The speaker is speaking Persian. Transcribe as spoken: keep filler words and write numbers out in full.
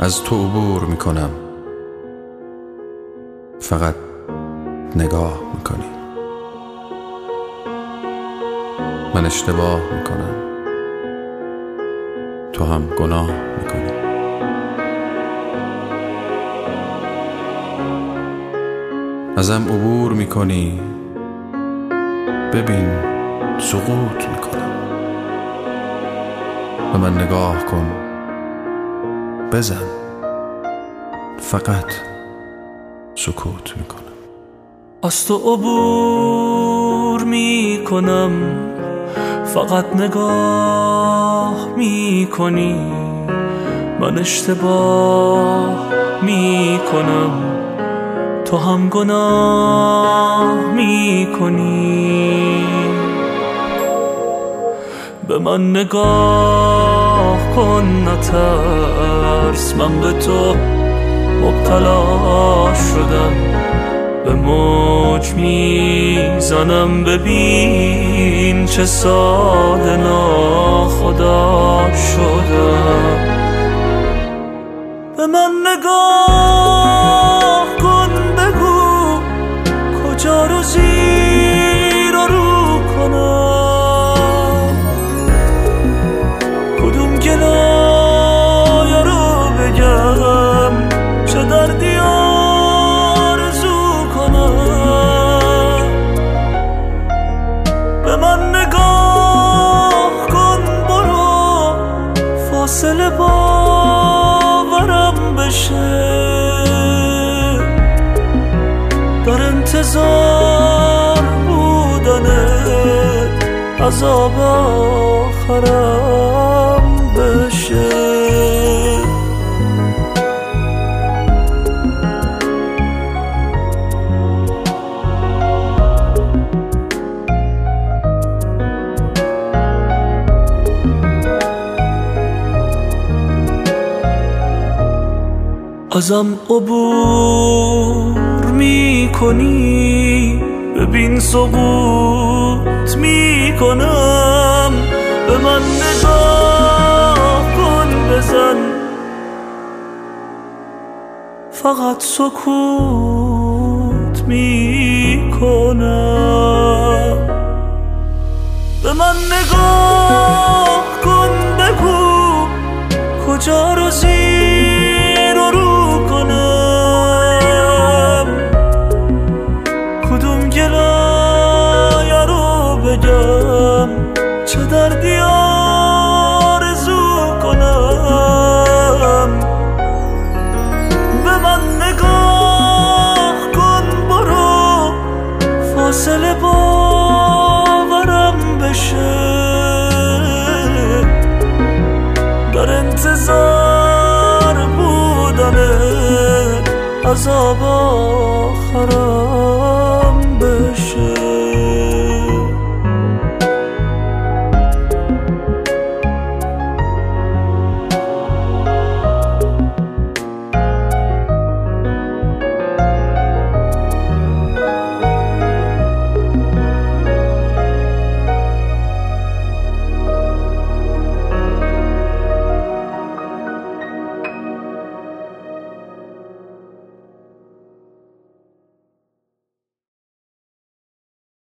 از تو عبور میکنم، فقط نگاه میکنی. من اشتباه میکنم، تو هم گناه میکنی. ازم عبور میکنی، ببین سقوط میکنم. به من نگاه کن، بزن، فقط سکوت میکنم. از تو عبور میکنم، فقط نگاه میکنی. من اشتباه میکنم، تو هم گناه میکنی. به من نگاه کن، نترس، من به تو مبتلا شدم. به موج میزنم، ببین چه ساده ناخدا شدم. به من نگاه کن، بگو کجا رو زیر و رو کنم، کدوم گلایه رو بگم، چه دردی آرزو کنم. به من نگاه کن، برو فاصله باورم بشه. در انتظار بودنت عذاب آخرم بشه. ازم عبور میکنی، ببین سقوط میکنم. به من نگاه کن، بزن، فقط سکوت میکنم. به من نگاه کن، بگو کجا رو زیر و رو کنم، کدوم گلایه رو بگم، چه دردی آرزو کنم. به من نگاه کن، برو فاصله باورم بشه. در انتظار بودنه عذاب آخرم